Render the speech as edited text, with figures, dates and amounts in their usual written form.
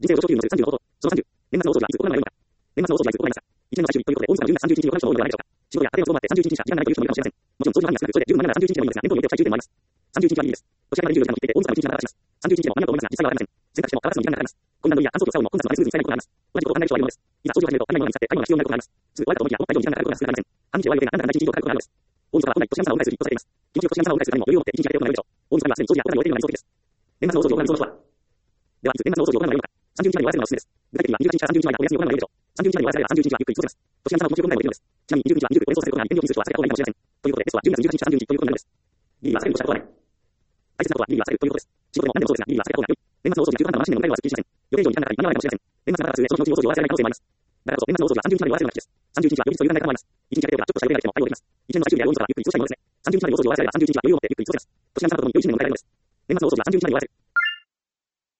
人生を上昇級の30のこと。その30、年末の大掃除はいつ行われるのか。年末の大掃除はいつ行われますか。一年の最終日ということで、大晦日の12月31日に行われるのではないでしょうか。仕事や家庭の都合もあって31日しか時間がないという人もいるかもしれません。もちろん、掃除の範囲が少なく、それで十分なら17日でもいいのですが、年度によっては最終点もあります。31日はいいです。年明けまで24時間を切って大晦日の1日が流れます。31日でも間に合うと思いますが、実際はわかりません。選択肢も乾かすのに時間がかかります。コインランドリーや乾燥とサウンも混雑のためスムーズに使えないことがあります。同じことを考える人はいるのです。いざ掃除を始めると足りないものが見つかって足りないものが必要になることがあります。すぐ終わるかと思いきや、思った以上に時間がかかることが少なくありません。半日で終わる予定がなんだかんだ1日以上かかることがあるのです。大晦日は本来年末を同じ数字とされています。気持ちよく年末を同じ数字にも余裕を持って1日かけて行われるでしょう。大晦日にはすでに掃除や行う予定がありそうです。年末の大掃除を行うその人は。では、いつ年末の大掃除を行うのがよいのか。31日までに終わらせるのがおすすめです。具体的には28日から31日までお休みを行うのが良いでしょう。31日までに終わらせれば31日はゆっくり過ごせます。年明けの50分ぐらいもできるのです。ちなみに29日は29個演奏されることがあり、天領品数は避けた方がいいかもしれません。ということで、ベストは12月18日から31日ということになるのです。リリーは避けるとしたことはない。大切なことはリリーは避けるということです。仕事でも何でもそうですが、リリーは避けた方が良い。年末の大掃除や中途半端なマシンでの迎えはすっきりしません。予定以上に時間がかかり、間に合わないかもしれません。年末が長く続いて、その気持ちを大掃除を終わらせられない可能性もあります。だからこそ、年末の大掃除は31日まで終わらせるのが吉です。31日は翌日という段階が考えます。1日かけておけばちょっとした予定ができても対応できます。1年の最終日や大晦日はゆっくり過ごしたいものですね。31日まで大掃除を終わらせれば31日は余裕を持ってゆっくり過ごせます。年明けのことに良い1年を迎えられるのです。年末の大掃除は31日まで終わらせる。